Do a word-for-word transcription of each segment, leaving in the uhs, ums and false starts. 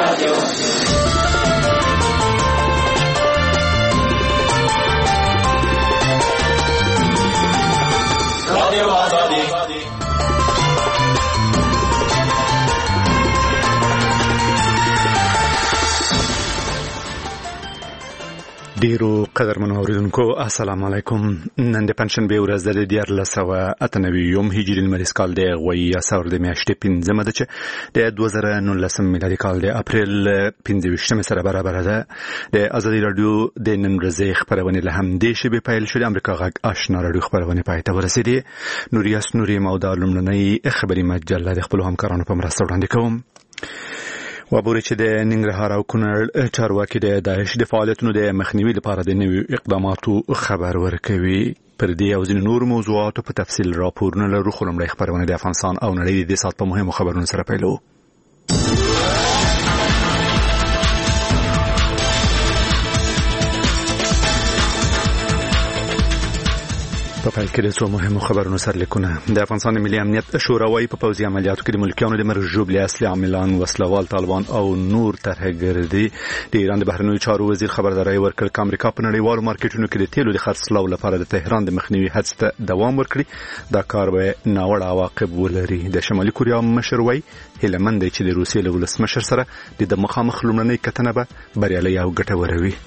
ډیرو قدرمنو اوریدونکو السلام علیکم. نن د پنځشنبه ورځ د دیارلس سوه اته نوي هجري لمریز کال د غوي سور د میاشتې پنځمه ده چې د دوه زره نولسم میلادي کال د اپریل پنځه ویشتمه سره برابر ده. د ازادي رادیو د نن ورځې خبرونه له همدې شی به پیل شوه. امریکا غږ آشنا رادیو خبرونه پای ته ورسېدي. نوریاس نوري مودا لمننۍ خبري مجله د خپل همکارانو په مرسته وړاندې کوم. وابوري چې د ننګرهار او کونړ چارواکي د داعش د فعالیتونو د مخنیوي لپاره د نوي اقداماتو خبر ورکوي. پر دې او ځینو نور موضوعاتو په تفصیل راپورونه لرو. خو لومړی خبرونه د افغانستان او نړۍ د سات په مهمو خبرونو سره پیلو. په پیل کې د څو مهمو خبرونو سرلیکونه. د افغانستان ملي امنیت شورا وايي په پوځي عملیاتو کې د ملکیانو د مرګ ژوبلې اصلي عاملان وسلوال طالبان او نور ترهګردي. د ایران د بهرنیو چارو وزیر خبرداري ورکړ چې امریکا په نړیوالو مارکیټونو کې د تیلو د خرڅلاو لپاره د تهران د مخنیوي هڅې ته دوام ورکړي. دا کار به ناوړه عواقب ولري. د شمالي کوریا مشر وايي هیله مند دی چې د روسیې له ولسمشر سره د مخامخ لومړنۍ کتنه به بریالۍ او ګټوره وي.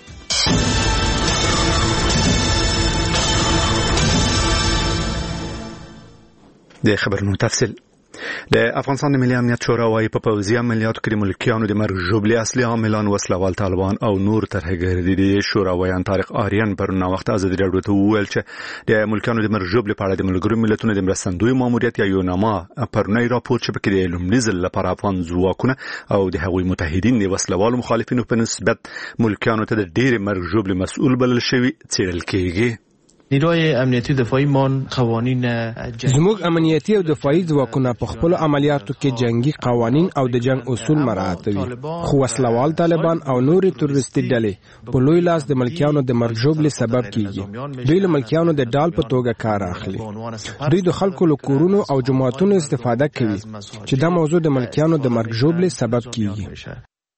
د خبرونو تفصیل. د افغانستان ملي امنیت شورا وايي په پوځي عملیاتو کې د ملکیانو د مرګ ژوبلې اصلي عاملان وسلوال طالبان او نور ترهګردي دي. شورا وایي طارق آریان پر نو وخت ازادي راډیو ته وویل چې د ملکیانو د مرګ ژوبلې په اړه د ملګرو ملتونو د مرستندوی ماموریت یا یوناما پرونی راپور چې پکې د لومړي ځل لپاره افغان ځواکونه او د هغوی متحدین د وسلوالو مخالفینو په نسبت ملکیانو ته د ډېر مرګ ژوبلې مسؤل بلل شوی څېړل کېږي. نیروی امنیتی دفاعی مان قوانین زموږ امنیتی او دفاعي ځواکونه په خپل عملیاتو کې جنگي قوانین او د جنگ اصول مراعاتوي. خو وسلوال طالبان او نوري تروریستي ډلې په لوی لاس د ملکیانو د مرګ ژوبلې سبب کیږي. دوی له ملکیانو د ډال په توګه کار اخلي. دوی د خلکو له کورونو او جماعتونو استفاده کوي چې دا موضوع د ملکیانو د مرګ ژوبلې سبب کیږي.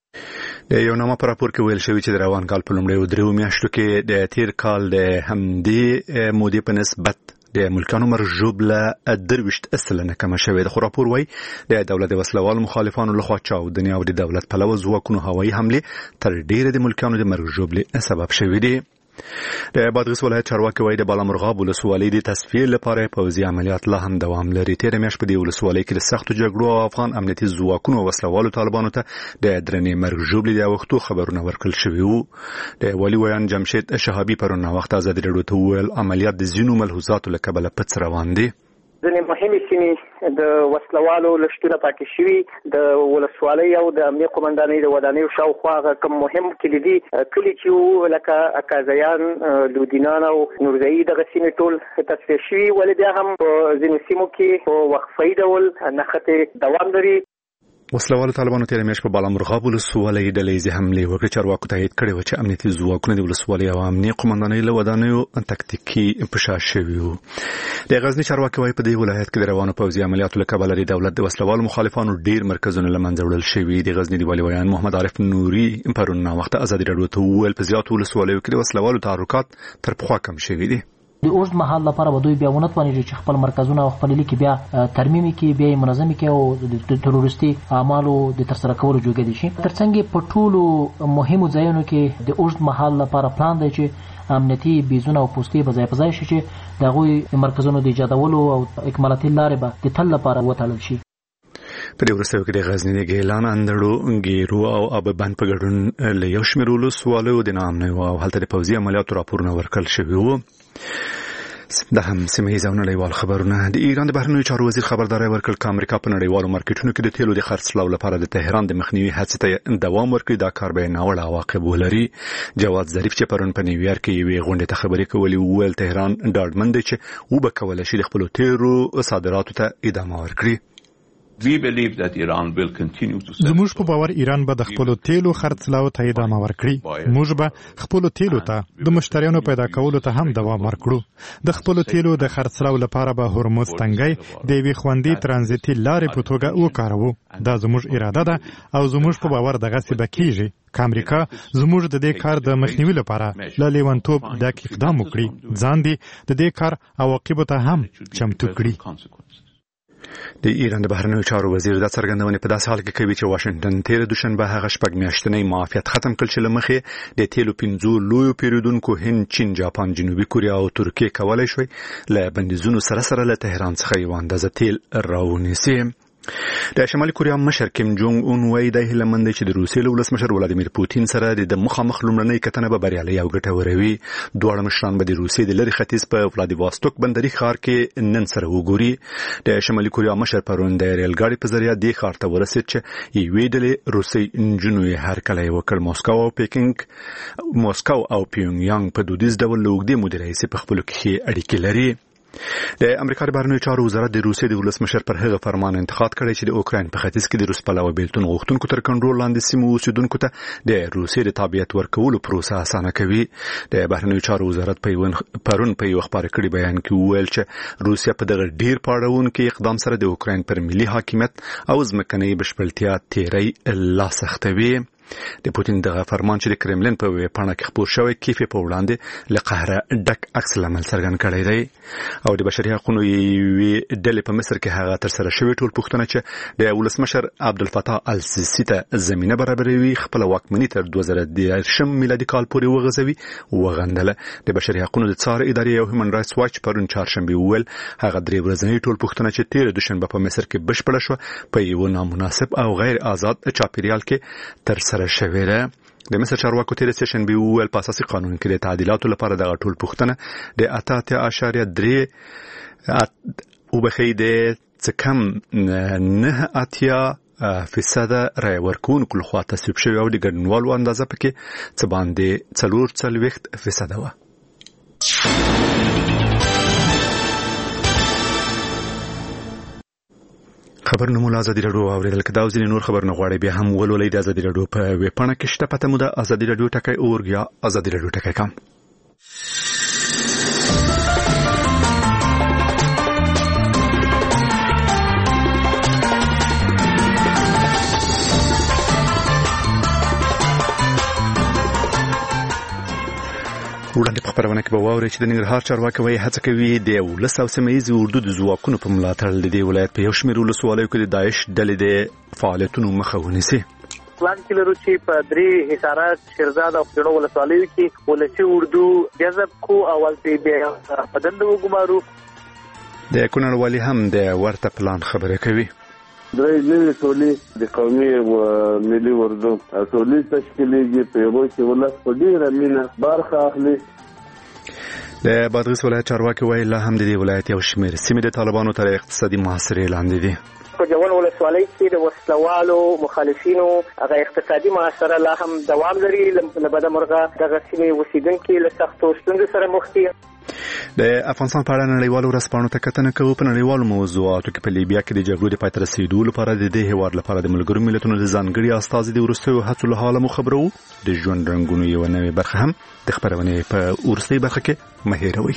د یو نامه پر راپور کې ویل شوی چې د روان کال په لومړیو دریو میاشتو کې د تیر کال د همدې مودې په نسبت د ملکانو مرګ ژوبله درویشت سلنه کمه شوې ده. خو راپور وايي د دولت د وسلوال مخالفانو لخوا چاودنې او د دولت پلوه ځواکونو هوایي حملې تر ډیره د ملکانو د مرګ ژوبلې سبب شوې دي. د بادغیس ولایت چارواکي وايي د بالامرغاب ولسوالۍ د تصفیې لپاره پوځي عملیات لا هم دوام لري. تېره میاشت په دې ولسوالۍ کې د سختو جګړو او افغان امنیتي ځواکونو او وسلوالو طالبانو ته د درنې مرګ ژوبلې د وختو خبرونه ورکړل شوي وو. د والي ویان جمشید شهابي پرون وخت ازادي راډیو ته وویل عملیات د ځینو ملحوظاتو له کبله پڅ روان دي. ځینې مهمې سیمې د وسلوالو لښتونه پاتې شوي. د ولسوالۍ او د امنیه قومندانۍ د ودانیو شاوخوا هغه کوم مهم کلیدي کلي چې وو لکه اکازیان، لودینان او نورزایي دغه سیمې ټول تصفیه شوي. ولې بیا هم په ځینو سیمو کې په وقفه‌یي ډول نښتې دوام لري. وسلوالو طالبانو تېره میاشت په بالامرغاب ولسوالۍ ډلهییزې حملې وکړې. چارواکو تایید کړی و چې امنیتي ځواکونه د ولسوالۍ او امنیه قومندانۍ له ودانیو تکتیکي فشار شوي وو. د غزني چارواکي وايي په دې ولایت کې د روانو پوځي عملیاتو له کبله د دولت د وسلوالو مخالفانو ډېر مرکزونه له منځه وړل شوي. د غزني د والي ویان محمد عارف نوري پرون وخت ازادي راډیو ته وویل په زیاتو ولسوالیو کې د وسلوالو تحرکات تر پخوا کم شوي دي. د اوږد مهال لپاره به دوی بیا ونه توانېږي چې خپل مرکزونه او خپل لیکي بیا ترمیم کړي، بیا منظم کړي او د تروریستي اعمالو د ترسره کولو جوګه دي شي. ترڅنګ په ټولو مهمو ځایونو کې د اوږد مهال لپاره پلان دی چې امنیتي بیزونه او پوستې به ځای په ځای شي چې د هغوی مرکزونو د ایجادولو او اکمالاتي لارې به د تل لپاره وتړل شي. په دې وروستیو کې د غزني د ګیلان، اندړو، ګیرو او اببند په ګډون له یو شمېر ولسوالیو د ناامنیو او هلته د پوځي عملیاتو راپورونه ورکړل شوي وو. د هم سیمه ییز او نړیوال خبرونه. د ایران د بهرنیو چارو وزیر خبرداري ورکړ چې امریکا په نړیوالو مارکیټونو کې د تیلو د خرڅلاو لپاره د تهران د مخنیوي هڅې ته دوام ورکړي. دا کار به ناوړه عواقب ولري. جواد ظریف چې پرون په نیویارک کې یوې غونډې ته خبرې کولې وویل تهران ډاډمن دی چې وبه کولی شي د خپلو تیلو صادراتو ته ادامه ورکړي. زموږ په باور ایران به د خپلو تیلو خرڅلاو ته ادامه ورکړي. موږ به خپلو تیلو ته د مشتریانو پیدا کولو ته هم دوام ورکړو. د خپلو تیلو د خرڅلاو لپاره به هرمز تنګی د یوې خوندي ترانزیتي لارې په توګه وکاروو. دا زموږ اراده ده او زموږ په باور دغسې به کیږي که امریکا زموږ د دې کار د مخنیوي لپاره له لیونتوب ډک اقدام وکړي، ځان دې د دې کار عواقبو ته هم چمتو کړي. د ایران د بهرنیو چارو وزیر دا څرګندونه په داسې حال کې کوي چې واشنگټن تیر دوشنبه هغه شپږ میاشتنی معافیت ختم کړ چې لمخې د تیلو پنځو لویو پیرودونکو هند، چین، جاپان، جنوبي کوریا او ترکیه کولای شوی له بندیزونو سره سره له تهران څخه یو اندازه تیل راونیسي. د شمالي کوریا مشر کیم جونګ اون وایي د هیلمند چې د روسیې له ولسمشر ولادیمیر پوتین سره د مخامخ لومړنۍ کتنه به بریالۍ او ګټوره وي. دواړه مشران به د روسیې د لرې ختیځ په ولادیواستوک بندري ښار کې نن سره وګوري. د شمالي کوریا مشر پرون د ریل ګاډي په ذریعه دې ښار ته ورسېد چې یوې ډلې روسي انجنونو یې هرکلی وکړ. موسکو او پیکینګ موسکو او پیونګیانګ په دودیز ډول له اوږدې مودې راهیسې په خپلو کې ښې اړیکې لري. د امریکا د بهرنیو چارو وزارت د روسیې د ولسمشر پر هغه فرمان انتقاد کړی چې د اوکراین په ختیځ کې د روس پلوه بیلتون غوښتونکو تر کنټرول لاندې سیمو اوسیدونکو ته د روسیې د تابعیت ورکولو پروسه اسانه کوي. د بهرنیو چارو وزارت پرون په یو خبري کړي بیان کې وویل چې روسیا په دغه ډیر پاړونکو اقدام سره د اوکراین پر ملي حاکمیت او ځمکنۍ بشپړتیا تیری لا سختوي. د پوتین دغه فرمان چې د کرملین په ویب پاڼه کې خپور شوی کیفې په وړاندې له قهره ډک عکس العمل څرګند کړی دی او د بشري حقوقو یوې ډلې په مصر کې هغه تر سره شوی ټول پوښتنه چې د ولسمشر عبدالفتاح السیسی ته زمینه برابروي خپل واکمنۍ تر دوه زره دېرشم میلادي کال پورې وغځوي وغندله. د بشري حقوقو د څار ادارې او هیومن رائټس واچ پرون چهارشنبه وویل هغه درې ورځنۍ ټول پوښتنه چې تیر دوشنبه په مصر کې بشپړه شو په یو نامناسب او غیر آزاد چاپیریال کې تر سره شوی ده. د مصر چارواکو تیر سشنبه وویل په اساسي قانون کې د تعدیلاتو لپاره دغه ټول پوښتنه د اته اعشاریه درې او بخې د څه کم نه اتیا فیصد رای ورکوونکو لخوا تصویب شوی او د ګډونوالو اندازه پکې څه باندې څلور څلوېښت فیصد وه. خبرونه مو ازادي راډیو اوریدل کدا او ځینې نور خبرونه غواړي بیا هم ولولئ د ازادي راډیو په ویب پاڼه کې شته پته مو د ازادي راډیو ټکی اورګیا ازادي راډیو ټکی کام. وړاندې په خبرونه کې به واورئ چې د ننګرهار چارواکي وایي هڅه کوي د ولس او سیمه ییزې اردو د ځواکونو په ملاتړ د دې ولایت په یو شمېر ولسوالیو کې د داعش ډلې د فعالیتونو مخه ونیسي. پلان کې لرو چې په درې حصارات شیرزاد او خجڼو ولسوالیو کې ولسي اردو جذب کو اول ته بیا په دنده وګمارو. د کونړ والي هم د ورته پلان خبره کوي. درې نوې ټولې د قومي او ملي اردو ټولې تشکیلېږي په یو کې ولس په ډېره مینه برخه اخلي. د بادغیس ولایت چارواکي وایي لا هم د دې ولایت یو شمېر سیمې د طالبانو تر اقتصادي محاصرې لاندې دي. په جوان ولسوالۍ کې د وسلوالو مخالفینو هغه اقتصادي محاصره لا هم دوام لري. له بده مرغه دغه سیمې اوسیدونکي له سختو ستونزو سره مخ دي. د افغانستان په اړه نړیوالو ورځپاڼو ته کتنه کوو. په نړیوالو موضوعاتو کې په لیبیا کې د جګړو د پای ته رسیدو لپاره د دې هیواد لپاره د ملګرو ملتونو د ځانګړي استازي د وروستیو هڅو له حاله مو خبرو. د ژوند رنګونو یو نوې برخه هم د خبرونې په وروستۍ برخه کې مه هېروئ.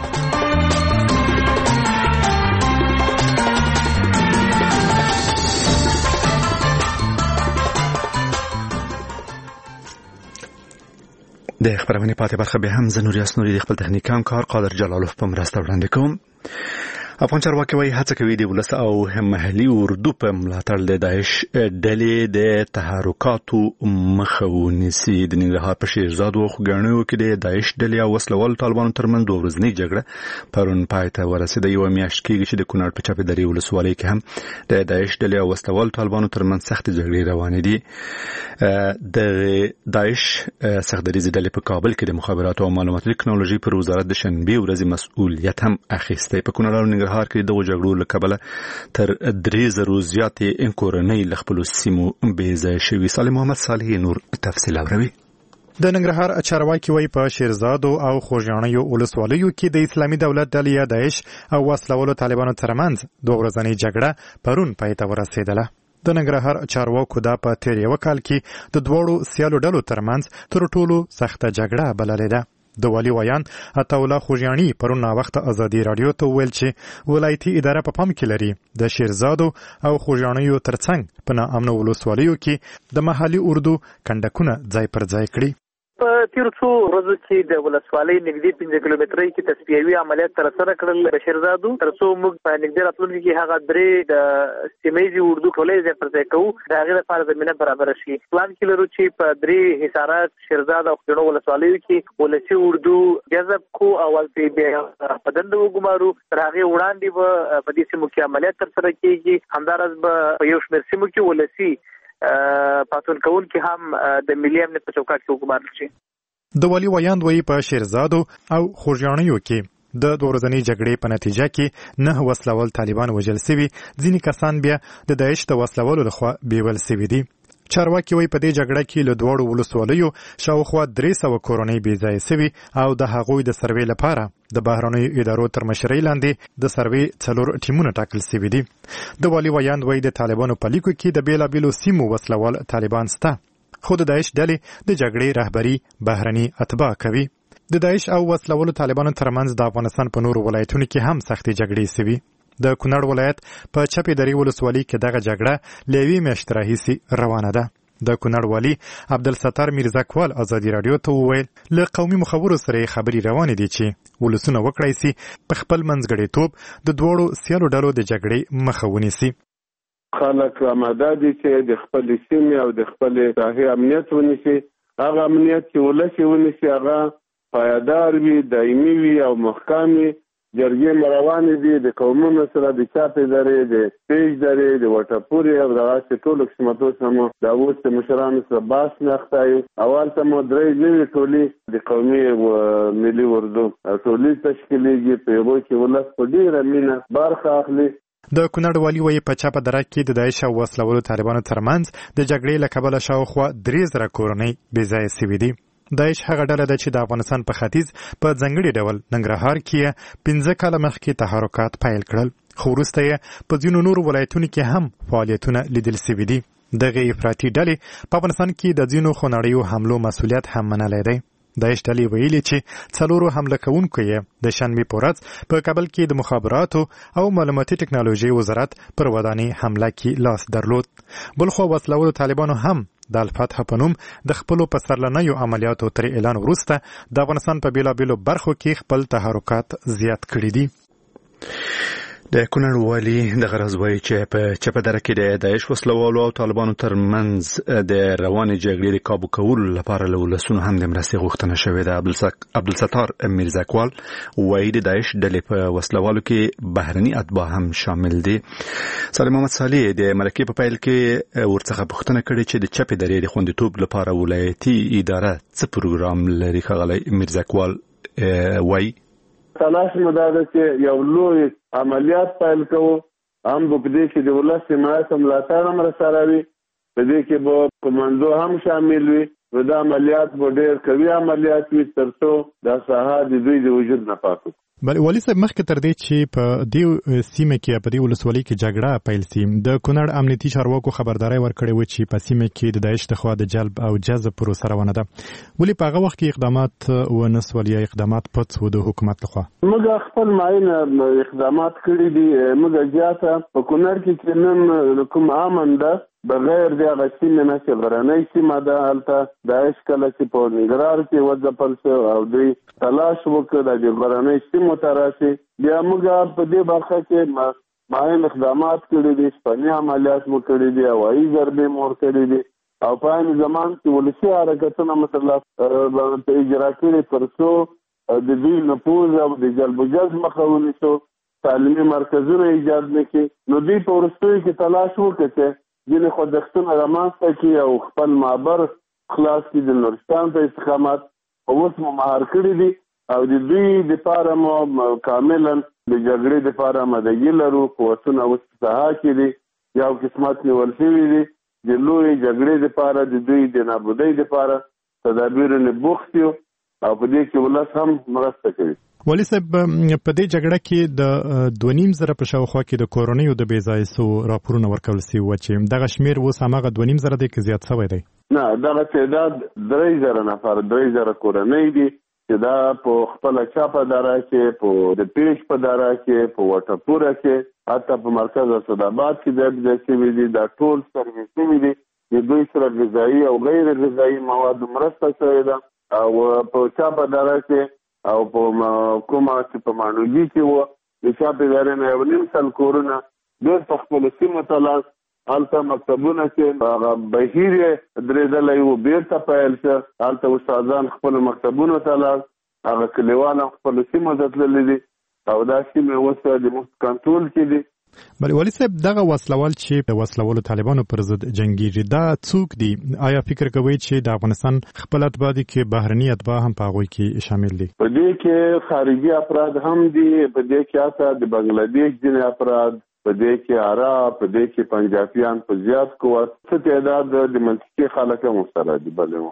د خبرونه پاتې برخه به هم زنوري اسنوري د خپل تخنیک کار قادر جلالوف په مرسته وړاندې کوم. افغان چارواکي وایي هڅه کوي د ولس او محلي اردو په ملاتړ د داعش ډلې د تحرکاتو مخه ونیسي. د ننګرهار په شیرزاد او خجڼو کې د داعش ډلې او وسلوال طالبانو ترمنځ دوه ورځنۍ جګړه پرون پای ته ورسېده. یو میاشت کېږي چې د کونړ په چاپېدرې ولسوالۍ کې هم د داعش ډلې او وسلوال طالبانو ترمنځ سخت جګړې روانې دي. د داعش سختدریزې ډلې په کابل کې د مخابراتو او معلوماتي ټکنالوژي پر وزارت د شنبې ورځې مسؤلیت هم اخیستی. په کونړ او ننګرهار کې د جګړو له کبله تر درې زرو زیاتې کورنۍ له خپلو سیمو بې ځایه شوي. صالح محمد صالح نور تفصیل اوري. د ننګرهار چارواکي وایي په شیرزادو او خوږیاڼیو ولسوالیو کې د اسلامي دولت ډلې یا داعش او وسلوالو طالبانو ترمنځ دوه ورځنۍ جګړه پرون پای ته ورسېدله. د ننګرهار چارواکو دا په تیر یو کال کې د دواړو سیالو ډلو ترمنځ تر ټولو سخته جګړه بللې ده. د والي ویان عطاالله خوږیاڼي پرون ناوخته ازادي راډیو ته وویل چې ولایتي اداره په پام کې لري د شیرزادو او خوږیاڼیو ترڅنګ په ناامنو ولسوالیو کې د محلي اردو کنډکونه ځای پر ځای کړي. په تیر څو ورځو کې د ولسوالۍ نږدې پنځه کیلومترۍ کې تصفیوي عملیات ترسره کړل د شیرزادو، تر څو موږ په نږدې راتلونکي کې هغه درې د سیمه ییزې اردو ټولۍ ځای پر ځای کوو د هغې لپاره زمینه برابره شي. پلان کې لرو چې په درې حصارات شیرزاد او خوږیاڼو ولسوالیو کې ولسي اردو جذب کو او هلته په دنده وګمارو. تر هغې وړاندې به په دې سیمو کې عملیات ترسره کېږي. همداراز به په یو شمېر سیمو کې ولسي پاتون کول کې هم د ملي امنیت په چوکاټ کې وګمارل شي. د والي ویاند وایي په شیرزادو او خوږیاڼیو کې د دوه ورځنۍ جګړې په نتیجه کې نه وسلوال طالبان وژل سوي، ځینې کسان بیا د داعش د وسلوالو لخوا بیول سوي دي. چارواکي وایي په دې جګړه کې له دواړو ولسوالیو شاوخوا درې سوه کورنۍ بې ځایه سوي او د هغوی د سروې لپاره د بهرنیو ادارو تر مشرۍ لاندې د سروې څلور ټیمونه ټاکل سوي دي. د والي ویاند وایي د طالبانو په لیکو کې د بېلابېلو سیمو وسلوال طالبان سته، خو د داعش ډلې د جګړې رهبري بهرني اتباع کوي. د داعش او وسلوالو طالبانو ترمنځ د افغانستان په نورو ولایتونو کې هم سختې جګړې سوي. د کونړ ولایت په چپې درې ولسوالۍ کې دغه جګړه له یوې میاشتې راهیسې روانه ده. د کونړ والي عبدالستار میرزاکوال ازادي راډیو ته وویل له قومي مخبرو سره یې خبرې روانې دي چې ولسونه وکړای سي په خپل منځګړیتوب د دواړو سیالو ډلو د جګړې مخه ونیسي. خلک آماده دي چې د خپل سیمې او د خپل ساحې امنیت ونیسي. هغه امنیت چې ولس یې ونیسي هغه پایدار وي، دایمي وي او محکم وي. جرګې مروانې دي د قومونو سره، د چاپې درې، د پیج درې، د وټپورې او دغسې ټولو قسمتو سره مو د اوس د مشرانو سره بحث نخته یو. اول ته مو درې نوې ټولۍ د قومي ملي اردو ټولۍ تشکیلېږي، په هغو کې ولس په ډېره مینه برخه اخلي. د کونړ والي وایي په چپه دره کې د داعش او وسلوالو طالبانو ترمنځ د جګړې له کبله شاوخوا درې زره کورنۍ بې ځایه سوي دي. داعش هغه ډله ده چې د افغانستان په ختیځ په ځانګړي ډول ننګرهار کې پنځه کاله مخکې تحرکات پیل کړل، خو وروسته یې په ځینو نورو ولایتونو کې هم فعالیتونه لیدل سوي دي. دغې افراطي ډلې په افغانستان کې د ځینو خونړیو حملو مسؤلیت هم منلی دی. داعش ډلې ویلي چې څلورو حمله کوونکو یې د شنبې په ورځ په کابل کې د مخابراتو او معلوماتي ټکنالوژۍ وزارت پر ودانۍ حمله کې لاس درلود. بلخوا وسلوالو طالبانو هم د الفتح په نوم د خپلو پسرلنیو عملیاتو تر اعلان وروسته د افغانستان په بېلابېلو برخو کې خپل تحرکات زیات کړي دي. د کونړ والي د غرض وایي چې په چپه دره کې د داعش وسلوالو او طالبانو ترمنځ د روانې جګړې د کابو کولو لپاره له ولسونو هم د مرستې غوښتنه شوې ده. عبدالستار میرزاکوال وایي د داعش ډلې په وسلوالو کې بهرني اتباع هم شامل دي. سالم محمد صالح د مرکې په پیل کې ورڅخه پوښتنه کړې چې د چپې درې د خوندیتوب لپاره ولایتي اداره څه پروګرام لري. ښاغلی میرزاکوال وایي تلاش مو دا ده چې یو لوی عملیات پیل کوو، هم به په دې کې د ولس حمایت او ملاتړ هم راسره وي، په دې کې به کمانډو هم شامل وي. نو دا عملیات به ډېر قوي عملیات وي تر څو دا ساحه د دوی د وجود نه پاک وي. بل والي صاحب مخکې تر دې چې په دې سیمه کې په دې ولسوالۍ کې جګړه پیل سي، د کونړ امنیتي چارواکو خبرداري ورکړې و چې په سیمه کې د داعش د خوا د جلب او جذب پروسه روانه ده. ولې په هغه وخت کې اقدامات ونه سول یا اقدامات پټ و د حکومت لخوا؟ موږ خپل معینه اقدامات کړي دي. موږ زیاته په کونړ کې چې نن کوم امن ده بغیر د هغه سیمې نه چې غرنۍ سیمه ده، هلته داعش کله چې په ننګرهار کې وځپل شو او دوی تلاش وکړ د غرنۍ سیمو ته راشي، بیا موږ په دې برخه کې معین اقدامات کړي دي، شپني عملیات مو کړي دي، هوایي ضربې مو ورکړي دي او په عین زمان کې ولسي حرکتونه مثلا اجرا کړي تر څو د دوی نفوذ او د جلب و جذب مخه ونیسو، تعلیمي مرکزونه ایجاد نه کړي. نو دوی په وروستیو کې تلاش وکړي ځینې خوځښتونه رامنځته کړي او خپل معبر خلاص کړي د نورستان په استقامت. اوس مو مهار کړي دي او د دوی دپاره مو کاملا د جګړې دپاره آمادګي لرو. قوتونه اوس په ساحه کې دي، یو قسمت نیول شوي دي د لویې جګړې دپاره، د دوی د نابودۍ دپاره تدابیر نه بوخت یو او په دې کې ولس هم مرسته کوي. والي صاحب په دې جګړه کې د دوه نیم زره په شاوخوا کې د کورونیو د بې ځایه سو راپورونه ورکول سوي وو چې دغه شمېر اوس هماغه دوه نیم زره دی که زیات شوی دی؟ نه دغه تعداد درې زره نفر درې زره کورنۍ دي چې دا په خپله چاپه دره کې په د پیش په دره کې په وټپوره کې حتی په مرکز اسداباد کې ځای په ځای شوي دي. دا ټول سروې شوي دي د دوی سره غذایي او غیر غذایي مواد مرسته شوې ده او په چاپه دره کې او په کومه چې په مانوګي کې وو د چاپې دارې نه یو نیم سل کورونه ډېر په خپلو سیمو ته لاس هلته مکتبونه کې هغه بهیر یې درېدلی وو بېرته پیل شه. هلته استادان خپلو مکتبونو ته لاس هغه کلیوال هم خپلو سیمو ته تللي دي او دا سیمې اوس د موږ کنټرول کې دي. بله والي صاحب دغه وسلوال چې د وسلوالو طالبانو پر ضد جنګیږي دا څوک دي؟ آیا فکر کوئ چې د افغانستان خپل اتباع دي کې بهرني اتباع هم په هغوی کې شامل دي؟ په دې کې خارجي افراد هم دي، په دې کې حتی د بنګلادیش ځینې افراد، په دې کې عرب، په دې کې پنجابیان په زیات قوت، څه تعداد د منطقي خلک هم سره دي. بله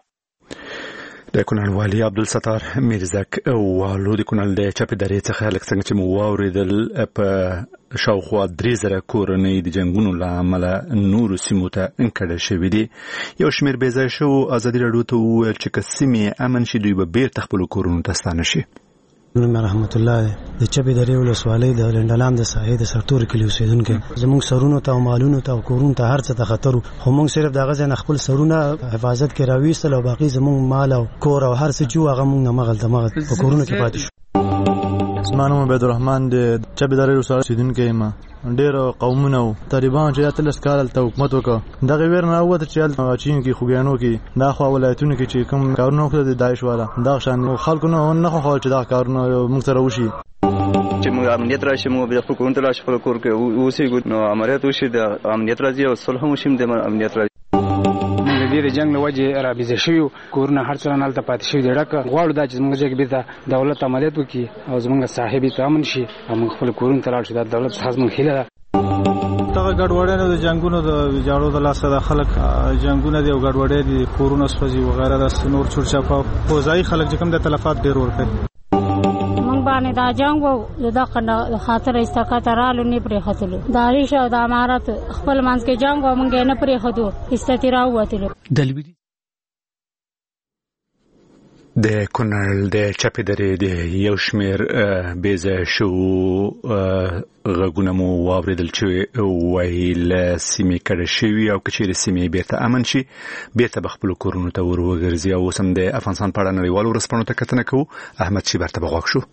د کونړ والي عبدالستار میرزک والو د کونړ د چپې درې څخه لږ څنګه چې مو واورېدل په شاوخوا درې زره کورنۍ د جنګونو له امله نورو سیمو ته انکړل شوي دي. یو شمېر بې ځایه شوو ازادي راډیو ته وویل چې که سیمې امن شي دوی به بیرته خپلو کورونو ته ستانه شي. نوم رحمت الله د چپې درې ولسوالۍ د لنډلام د ساحې د سرتور کلي اوسېدونکی. زموږ سرونو ته او مالونو ته او کورونو ته هر څه ته خطر و، خو موږ صرف دغه ځای نه خپل سرونه حفاظت کې راویستل او باقي زموږ مال او کور او هر څه چې و هغه موږ نه مغلته مغل په کورونو کې پاتې شو. زما نوم عبدالرحمن د چپې درې ولسوالۍ اوسېدونکی یم. ډېر قومونه و طالبان چې اتلس کال هلته حکومت وکړه، دغې ویر نه راووته چې هلته چین کې خوږیانو کې دا خوا ولایتونو کې چې کوم کارونه وکړه د داعش والا دغه شان خلکو نه نه خوښول چې دغه کارونه موږ سره وشي. چې موږ امنیت راشي، موږ خپل کورونو ته راشي، خپل کور کې اوسېږو، نو عملیات وشي، د امنیت راځي او صلح هم وشي، د امنیت راځي. د جنګ له وجې رابیزه شوي کورونه هر څه نه هلته پاتې شوي دي. ډکه غواړو دا چې زموږ ځای کې بېرته دولت عملیات وکړي او زموږ ساحې بېرته امن شي او موږ خپل کورونو ته لاړ شو. دا دولت څخه زموږ هیله ده. دغه ګډوډۍ د جنګونو د ویجاړو د لاسه د خلک جنګونه دي او ګډوډۍ دي، کورونه سوځي وغیره د نور چورچاپه فوځایي خلک چې کوم د تلفات ډېر ورکوي. باندې دا جنگ وو د خنه خاطر استقامت رالو نه پرې خاتلو دا ریشه او د امارات خپل منځ کې جنگ او مونږ نه پرې خاتو استترا وته دلوی د کونړ د چپې درې د یو شمېر بې ځایه شوو غږونه مو واورېدل چې وایي له سیمې کډه شوي او که چیرې سیمې بیرته امن شي بیرته به خپلو کورونو ته ور وګرځي. او اوس هم د افغانستان په اړه نړیوالو ورځپاڼو ته کتنه کوو. احمد شیبر ته به غوږ شو.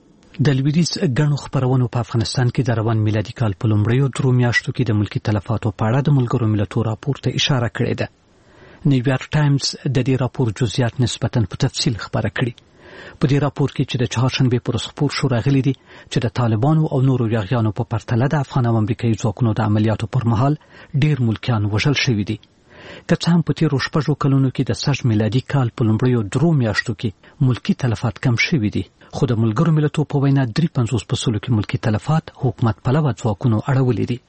د لویدیځ ګڼو خپرونو په افغانستان کې د روان میلادي کال په لومړیو درو میاشتو کې د ملکي تلفاتو په اړه د ملګرو ملتونو راپور ته اشاره کړې ده. نیویارک ټایمز د دې راپور جزئیات نسبتاً په تفصیل خبره کړي. په دې راپور کې چې د چهارشنبې پر ورځ خپور شو راغلي دي چې د طالبانو او نورو یاغیانو په پرتله د افغان او امریکایي ځواکونو د عملیاتو پر مهال ډېر ملکیان وژل شوي دي. که څه هم په تېرو شپږو کلونو کې د سږ میلادي کال په لومړیو درو میاشتو کې ملکي تلفات کم شوي دي، خو د ملګرو ملتونو په وینا درې پنځوس په سلو کې ملکي تلفات حکومت پلوه ځواکونو اړولي دي.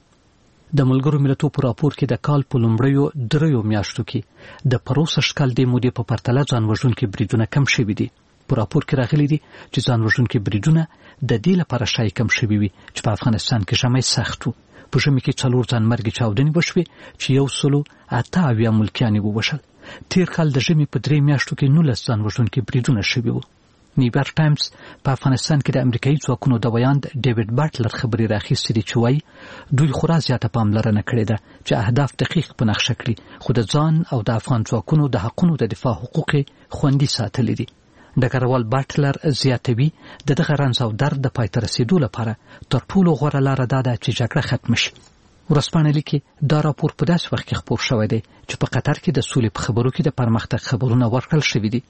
د ملګرو ملتونو په راپور کې د کال په لومړیو دریو میاشتو کې د پروسږ کال د مودې په پرتله ځان وژونکي بریدونه کم شوي دي. په راپور کې راغلي دي چې ځان وژونکي بریدونه د دې لپاره شایي کم شوي وي چې په افغانستان کې ژمی سخت و. په ژمي کې څلور ځانمرګي چاودنې وشوې چې یو سلو اته اویا ملکیان یې ووژل. تېر کال د ژمي په درې میاشتو کې نولس ځان وژونکي بریدونه شوي وو. نیویارک ټایمز په افغانستان کې د امریکایي ځواکونو د ویاند ډیوډ باټلر خبرې راخیستې دي چې وایي دوی خورا زیاته پاملرنه کړې ده چې اهداف دقیق په نقشه کړي، خو د ځان او د افغان ځواکونو د حقونو د دفاع حقوق خوندي ساتلي دي. ډګروال باټلر زیاتوي د دغه رنځ او درد د پای ته رسېدو لپاره تر ټولو غوره لاره دا ده چې جګړه ختمه شي. ورځپاڼه لیکي دا راپور په داسې وخت کې خپور شوی دی چې په قطر کې د سولې په خبرو کې د پرمختګ خبرونه ورکړل شوي دي.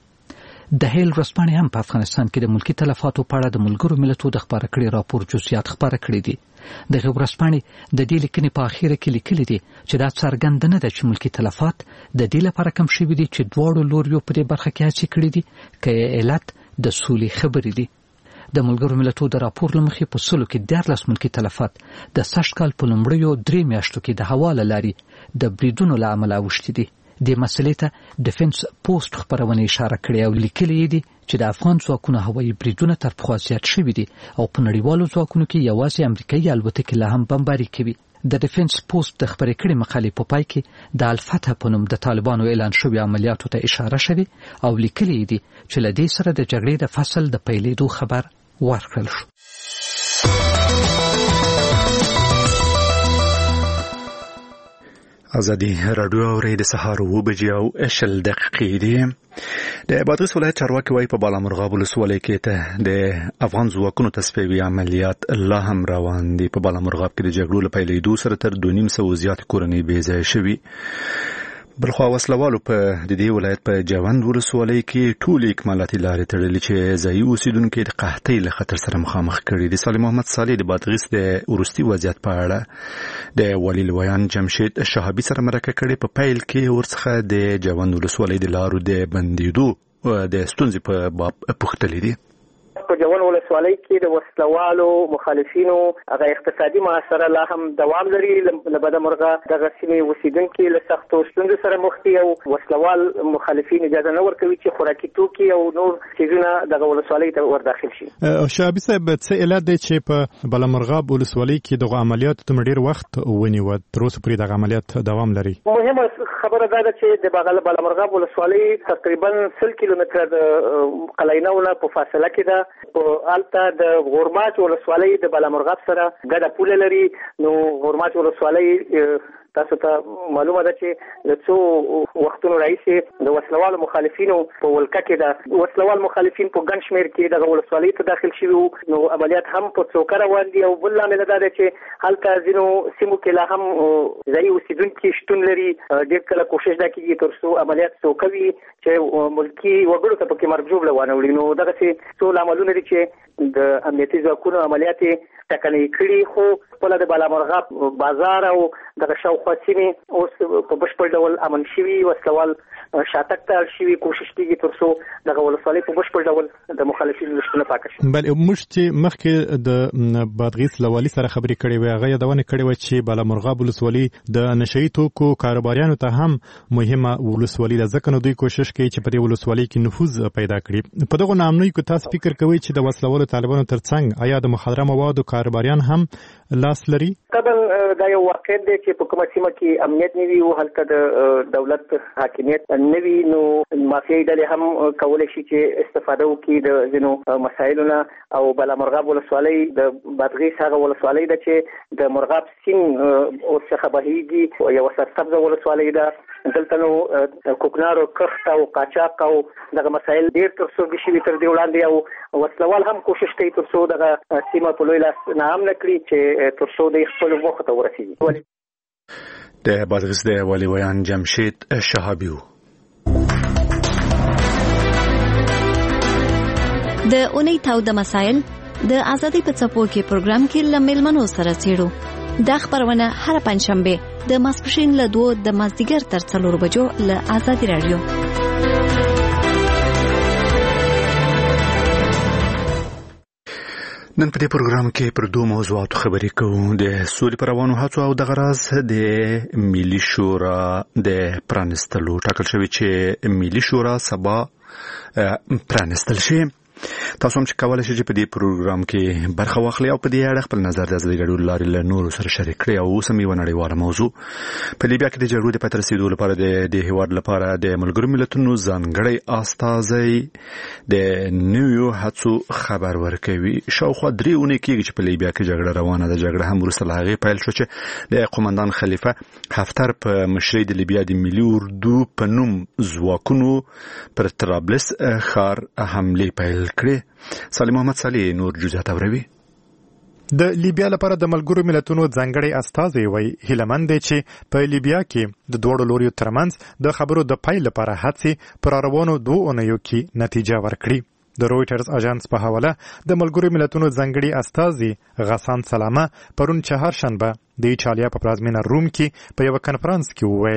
د هیل ورځپاڼې هم په افغانستان کې د ملکي تلفاتو په اړه د ملګرو ملتونو د خپاره کړي راپور جزئیات خپاره کړي دي. دغه ورځپاڼې د دې لیکنې په اخیره کې لیکلي دي چې دا څرګنده نه ده چې ملکي تلفات د دې لپاره کم شوي دي چې دواړو لوریو په دې برخه کې هڅې کړي دي که علت د سولې خبرې دي. د ملګرو ملتونو د راپور له مخې په سلو کې دیارلس ملکي تلفات د سږ کال په لومړیو درې میاشتو کې د هوا له لارې د بریدونو له امله اوښتي دي. د مسلې ته ډیفنس پوسټ خبرونه اشاره کړې او لیکلي دي چې د افغان ځواکونو هوایي بریدونه تر پخوا زیات شوي دي او په نړیوالو ځواکونو کې یوازې امریکایي الوتکې لا هم بمباري کوي. د ډیفنس پوسټ د خبرې کړې مقالې په پای کې د الفتح په نوم د طالبانو اعلان شوی عملیاتو ته اشاره شوی او لیکلي دي چې له دې سره د جګړې د فصل د پیلېدو خبر ورکړل شو. ازادي رادیو اوري د سهار و بجې او شل دقیقې دي. د بادغیس ولایت چارواکي وايي په بالامرغاب ولسوالۍ کې ته د افغان ځواکونو تصفیوي عملیات لا هم روان دي. په بالامرغاب کې د جګړو له پیلېدو سره تر دوه نیم سوه زیات کورنۍ بې ځایه شوي. بلخوا وسلوالو په د دې ولایت په جوند ولسوالۍ کې ټول اکمالاتي لارې تړلې چې ځایي اوسیدونکو د قحطۍ له خطر سره مخامخ کړي دي. سالم محمد صالح د بادغیس د ورستي وضعیت په اړه د ولی لویان جمشید شهابي سره مرکه کړې. په پیل کې ورڅخه د جوند ولسوالۍ د لارو د بندیدو د ستونزې په باب پوښتلې دي. په جوند ولسوالۍ کې د وسلوالو مخالفینو هغه اقتصادي معاشره لا هم دوام لري. له بده مرغه دغه سیمې اوسیدونکي له سختو ستونزو سره مخ دي او وسلوال مخالفین اجازه نه ورکوي چې خوراکي توکي او نور څیزونه دغه ولسوالۍ ته ورداخل شي. شهابي صاحب څه علت دی چې په بالامرغاب ولسوالۍ کې دغه عملیاتو ته ډېر وخت ونیو تر اوسه پورې دغه عملیات دوام لري؟ مهمه خبره دا ده چې د بالامرغاب ولسوالۍ تقریبا سل کیلومتره د قلعینو په فاصله کې ده. په الته د غورماچ ولسوالۍ د بالامرغاب سره ګډه پوله لري. نو غورماچ ولسوالۍ تاسو ته معلومه ده چې د څو وختونو راهیسې د وسلوالو مخالفینو په ولکه کې ده. وسلوال مخالفین په ګڼ شمېر کې دغه ولسوالۍ ته داخل شوي وو. نو عملیات هم په څوکه روان دي او بل لامل دا ده چې هلته ځینو سیمو کې لا هم ځایي اوسیدونکي شتون لري. ډېر کله کوشش دا کېږي تر څو عملیات څوکه وي چې ملکي وګړو ته پکې مرګ ژوبله وانه وړي. نو دغسې څو لاملونه دي چې د امنیتي ځواکونو عملیات ټکنۍ کړي. خو خپله د بالامرغاب بازار او دغه شاوخوا سیمې اوس په بشپړ ډول امن شوي. وسلوال شاتګ ته اړ شوي. کوشش کېږي تر څو دغه ولسوالۍ په بشپړ ډول د مخالفینو له شتونه پاکه شي. بلې موږ چې مخکې د بادغیس له والي سره خبرې کړې وې هغه یادونه کړې وه چې بالامرغاب ولسوالي د نشه یي توکو کاروباریانو ته هم مهمه ولسوالي ده. ځکه نو دوی کوشش کوي چې په دې ولسوالۍ کې نفوذ پیدا کړي. په دغو ناامنیو کې تاسو فکر کوئ چې د وسلوالو طالبانو ترڅنګ آیا د مخدره موادو کاروباریان هم لاس لري؟ طبعا دا یو واقعیت دی چې په کومه سیمه کې امنیت نه وي او هلته د دولت حاکمیت نه وي. نو مافیایي ډلې هم کولی شي چې استفاده وکړي د ځینو مسایلو نه. او بالامرغاب ولسوالۍ د بادغیس هغه ولسوالۍ ده چې د مرغاب سیند اوس څخه بهیږي. یوه سرسبزه ولسوالۍ ده. دلته نو کوکنارو کښت او قاچاق او دغه مسایل ډېر تر سترګو شوي تر دې وړاندې. او وسلوال هم کوشش کوي تر څو دغه سیمه په لوی لاس ناام نه کړي چې تر څو د خپلو موخو ته ورسېږي. د بادغیس د والي ویان جمشید شهابي و. د اونۍ تاوده مسایل د ازادۍ په څپو کې پروګرام کې له میلمنو سره څېړو. دا خبرونه هر پنځشنبه د ماسپښین له دوه د مازدیګر تر څلور بجو له ازادي رادیو. نن په دې پروګرام کې پر دوه موضوعاتو خبرې کوو. د سولې پر روانو هڅو او د غراز د ملي شورا د پرانستلو ټاکل شوی چې ملي شورا سبا پرانستل شي. تاسو هم چې کولای شئ چې په دې پروګرام کې برخه واخلئ او په دې اړه خپل نظر د ازادي رادیو لارې له نورو سره شریک کړئ. او اوس هم یوه نړیواله موضوع په لیبیا کې د جګړو د پای ته رسېدو لپاره د دې هېواد لپاره د ملګرو ملتونو ځانګړی استازی د نویو هڅو خبر ورکوي. شاوخوا درې اونۍ کېږي چې په لیبیا کې جګړه روانه ده. جګړه هم وروسته له هغې پیل شو چې د قومندان خلیفه حفتر په مشرۍ د لیبیا د ملي اردو په نوم ځواکونو پر طرابلس ښار حملې پیل کړې. سالم محمد صالح نور جزئیات اوروي. د لیبیا لپاره د ملګرو ملتونو ځانګړی استازی وایي هیلهمند دی چې په لیبیا کې د دواړو لوریو ترمنځ د خبرو د پیل لپاره هڅې پر روانو دوه اونیو کې نتیجه ورکړي. د رویټرز اژانس په حواله د ملګرو ملتونو ځانګړي استازی غسان سلامه پرون چهارشنبه د ایټالیا په پلازمینه روم کې په یو کنفرانس کې وویل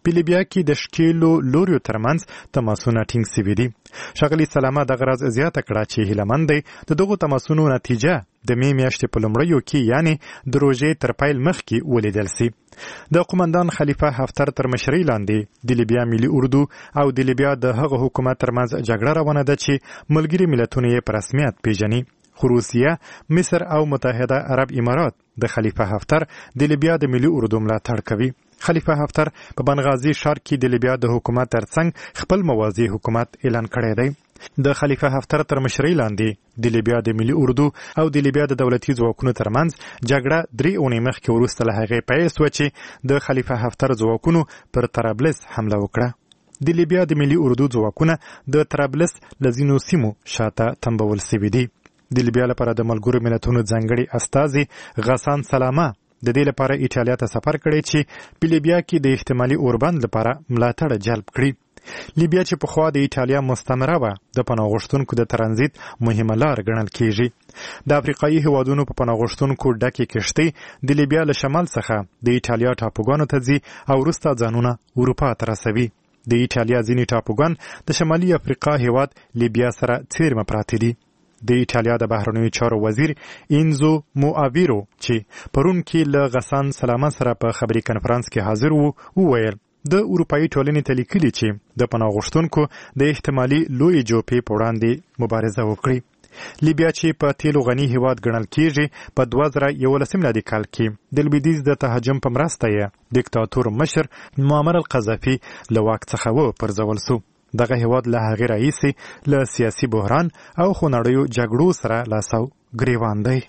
په لیبیا کې د شکیلو لوریو ترمنځ تماسونه ټینګ سوي دي. ښاغلي سلامه دغه راز زیاته کړه چې هیلهمند دی د دغو تماسونو نتیجه د مې میاشتې په لومړیو کې یعنې د روژې تر پیل مخکې ولیدل سي. د قومندان خلیفه حفتر تر مشرۍ لاندې د لیبیا ملي اردو او د لیبیا د هغه حکومت ترمنځ جګړه روانه ده چې ملګري ملتونه یې په رسمیت پیژني. خو روسیه، مصر او متحده عرب امارات د خلیفه حفتر د لیبیا د ملي اردو ملاتړ کوي. خلیفه حفتر په بنغازي ښار کې د لیبیا د حکومت ترڅنګ خپل موازی حکومت اعلان کړی دی. د خلیفه حفتر تر مشرۍ لاندې د لیبیا د ملي اردو او د لیبیا د دولتي ځواکونو ترمنځ جګړه درې اونۍ مخکې وروسته له هغې پیل سوه چې د خلیفه حفتر ځواکونو پر طرابلس حمله وکړه. د لیبیا د ملي اردو ځواکونه د طرابلس له ځینو سیمو شاته تمبول سوي دي. د لیبیا لپاره د ملګرو ملتونو ځانګړي استازي غسان سلامه د دې لپاره ایټالیا ته سفر کړی چې په لیبیا کې د احتمالي اوربند لپاره ملاتړ جلب کړي. لیبیا چې پخوا د ایټالیا مستعمره وه د پناه غوښتونکو د ترانزیت مهمه لار ګڼل کیږي. د افریقایي هیوادونو په پناه غوښتونکو ډکې کښتۍ د لیبیا له شمال څخه د ایټالیا ټاپوګانو ته ځي او وروسته ځانونه اروپا ته رسوي. د ایټالیا ځینې ټاپوګان د شمالي افریقا هیواد لیبیا سره څیرمه پراته دي. د ایټالیا د بهرنیو چارو وزیر اینزو موآویرو چې پرون کې له غسان سلامه سره په خبري کنفرانس کې حاضر وو وویل د اروپایي ټولنې ته لیکلي چې د پناه غوښتونکو د احتمالي لویې جوپې په وړاندې مبارزه وکړي. لیبیا چې په تیلو غني هیواد ګڼل کیږي په دوه زره یولسم میلادي کال کې د لویدیځ د تهاجم په مرسته یې دیکتاتور مشر معمر القذافي له واک څخه وپرځول سو. دغه هیواد له هغې راهیسې له سیاسي بحران او خونړیو جګړو سره لاس او ګریوان دی.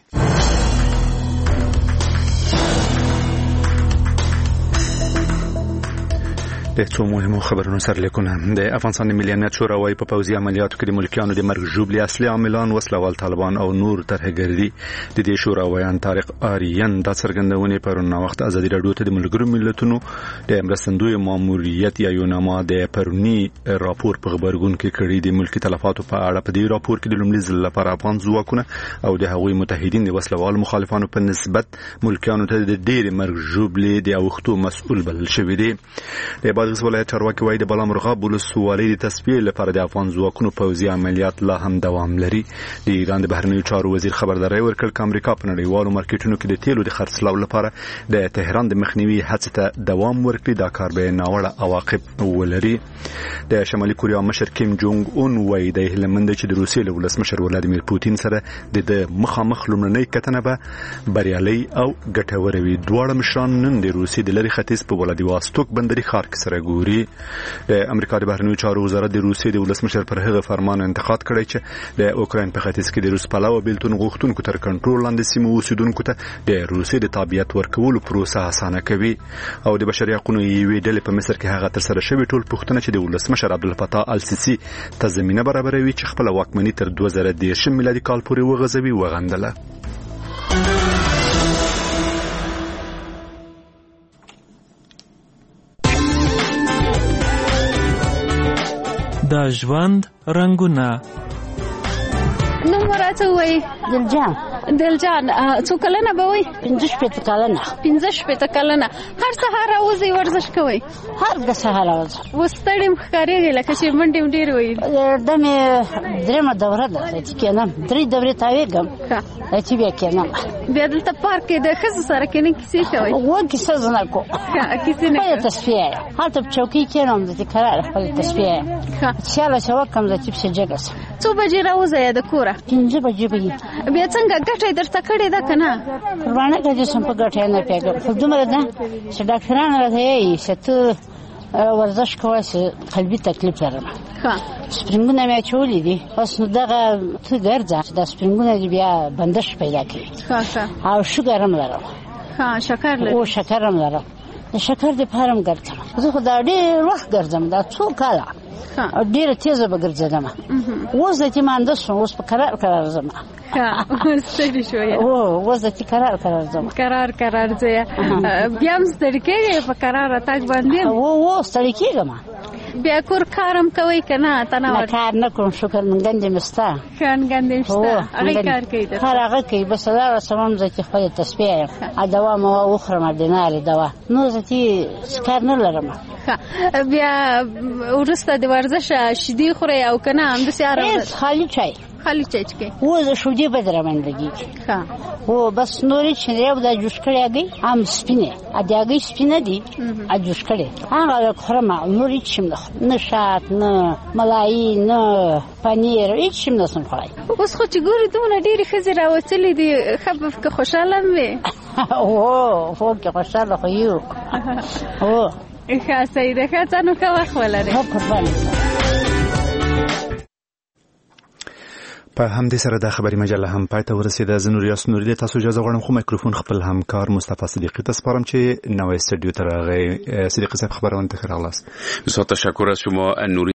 د څو مهمو خبرونو سرلیکونه. د افغانستان ملي امنیت شورا وايي په پوځي عملیاتو کې د ملکیانو د مرګ ژوبلې اصلي عاملان وسلوال طالبان او نور ترهګر دي. د دې شورا ویان طارق آریان دا څرګندونې پرون وخت ازادي راډیو ته د ملګرو ملتونو د مرستندوی ماموریت یا یوناما د پرونی راپور په خبرګون کې کړي. د ملکی تلفاتو په اړه په دې راپور کې د لومړي ځل لپاره افغان ځواکونه او د هغوی متحدین د وسلوال مخالفانو په نسبت ملکیانو ته د ډېر مرګ ژوبلې د اوختو مسؤل بلل شوی دی. د بادغیس ولایت چارواکي وايي د بلامرغاب ولسوالۍ د تصفیې لپاره د افغان ځواکونو پوځي عملیات لا هم دوام لري. د ایران د بهرنیو چارو وزیر خبرداری ورکړ چې امریکا په نړیوالو مارکیټونو کې د تیلو د خرڅلاو لپاره د تهران د مخنیوي هڅې ته دوام ورکړي. دا کار به ناوړه عواقب ولري. د شمالي کوریا مشر کیم جونګ اون وايي د هیلمند چې د روسیې له ولسمشر ولادیمیر پوتین سره د مخامخ لومړنۍ کتنه به بریالي او ګټوره وي. دواړه مشران نن د روسیې د لرې ختیځ په ولادیواستوک بندري ښار کې سره ګوري. د امریکا د بهرنیو چارو وزارت د روسیې د ولسمشر پر هغه فرمان انتقاد کړی چې د اوکراین په ختیځ کې د روس پلاوه بیلتون غوښتونکو تر کنټرول لاندې سیمو اوسیدونکو ته د روسیې د تابعیت ورکولو پروسه اسانه کوي. او د بشري حقوقو یوې ډلې په مصر کې هغه تر سره شوی ټول پوښتنه چې د ولسمشر عبدالفتاح السیسي ته زمینه برابروي چې خپل واکمني تر دوه زره دېرشم میلادي کال پورې وغځوي وغندله. د ژوند رنگونه. نو راته وای دلجان دلجان څو کلنه به وای؟ پنځه شپېته کلنه. پنځه شپېته کلنه. هر سهار راوځي ورزش کوي؟ هر د سهار راوځي. وستړی ښکارېږي لکه چې منډې منډې وایي. دمې درېمه دوره ده چې کېنم درې دورې تاویږم چې بیا کېنم. بیا دلته پارک کې د ښځو سره کېنې کیسې کوئ؟ و کیسه زه نه کوم. کیسې نه کوم. خپله تصفیه یم. هلته په چوکۍ کېنم داسې کراره خپله تصفیه یم. سیاله چې وکړم زه چې پسې جګه شم. څو بجې راوځئ د کوره؟ پنځه بجې به وي. بیا څنګه ګټه یې درته کړې ده که نه؟ قربانه که جسم په ګټه یې نه پوهېږم خو دومره ده چې ډاکټران راته وایي چې ته ورزش کوه چې قلبي تکلیف لرم. سپرینګونه مې اچولي دي اوس نو دغه ته ګرځه چې دا سپرینګونه دې بیا بندش پیدا کوي. او شکر هم لرم. شکر لرم؟ او شکر هم لرم. د شکر دپاره هم ګرځم. زه خو دا ډېر وخت ګرځم دا څو کاله ډېره تېزه به ګرځېدم. اوس د چې مانده شوم اوس په کرار کرار ځم. ستړي شوې؟ او اوس د چې کرار کرار ځم. کرار کرار ځې بیا هم ستړي کېږې په کراره تګ باندې؟ او او ستړي کېږم. بیا کور کارم کوئ که نه؟ نه کار نه کوم شکر منګندې مې شته. ښه منګندې مې شته هغې کار کوي؟ هر هغه کوي بس دا رسمم زه چې خپله تصفیه یم دوا موا وخورم اردینارې دوا نو زه چې کار نه لرم. بیا ورسته د ورزش شیدې خوري او کنه هم د سیاره خالی چای خالی چای چکه و ز شودی بدرمندگی ها و بس نوري چې یو د جوش کړیږي هم سپینه ا دیږي سپینه دي ا جوش کړي هغه خرمه نوري چې نه شات نه ملای نه پنیر هیڅ شي نه سم خوري اوس خو چې ګوري دونه ډېری خزي راوتلې دي خفف که خوشاله مې او هو که خوشاله خو یو او ښه سیده ښه څنګه کا وخت ولري په همدې سره د خبري مجله هم پای ته ورسېده. زه نور یاس نوري تاسو اجازه غواړم خو میکروفون خپل همکار مصطفی صدیقی ته سپارم چې نوې استودیو ته راغی. صدیقی صاحب خبرونه ته راغلاست. بسیار تشکر از شما نوری.